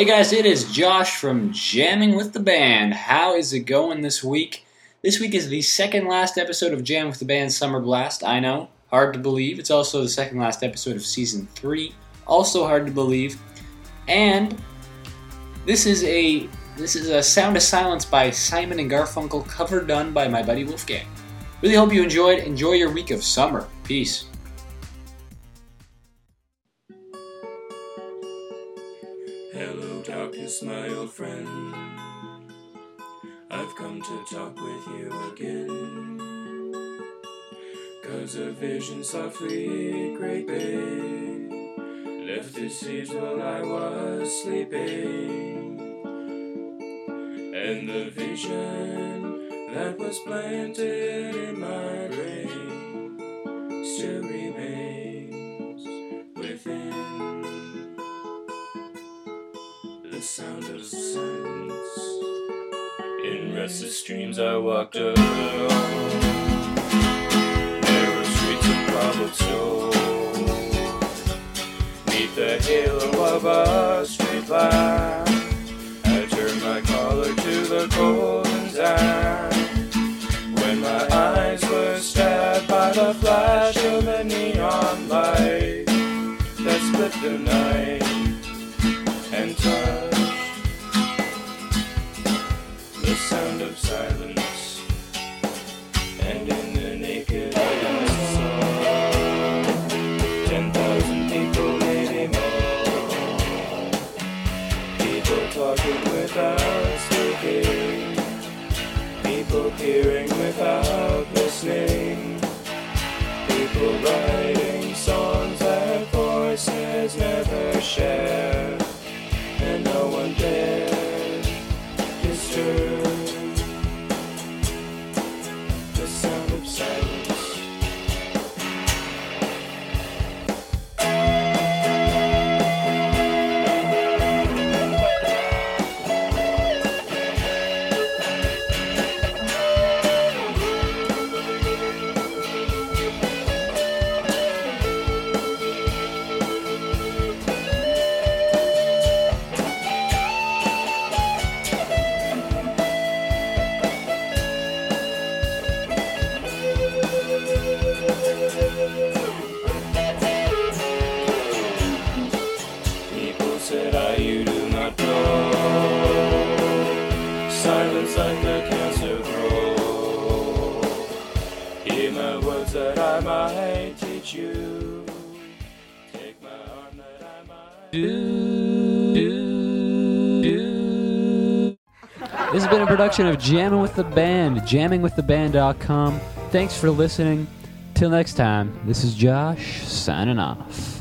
Hey guys, it is Josh from Jamming with the Band. How is it going this week? This week is the second last episode of Jam with the Band Summer Blast. I know, hard to believe. It's also the second last episode of Season 3. Also hard to believe. And this is a Sound of Silence by Simon and Garfunkel cover done by my buddy Wolfgang. Really hope you enjoyed. Enjoy your week of summer. Peace. Hello darkness, my old friend. I've come to talk with you again. 'Cause a vision softly creeping left its seeds while I was sleeping. And the vision that was planted in my brain still remains within. The sound of silence. In restless dreams I walked alone, narrow streets of cobblestone, neath the halo of a street lamp. I turned my collar to the golden sand, when my eyes were stabbed by the flash of a neon light that split the night and touched the sound of silence. And in the naked light I saw 10,000 people, maybe more. People talking without speaking, people hearing without listening, people writing songs that voices never share, and no one dared disturb the sound of silence. You do not know. Silence like a cancer grow. Hear my words that I might teach you. Take my arm that I might This has been a production of Jamming with the Band, jammingwiththeband.com. Thanks for listening. Till next time, this is Josh signing off.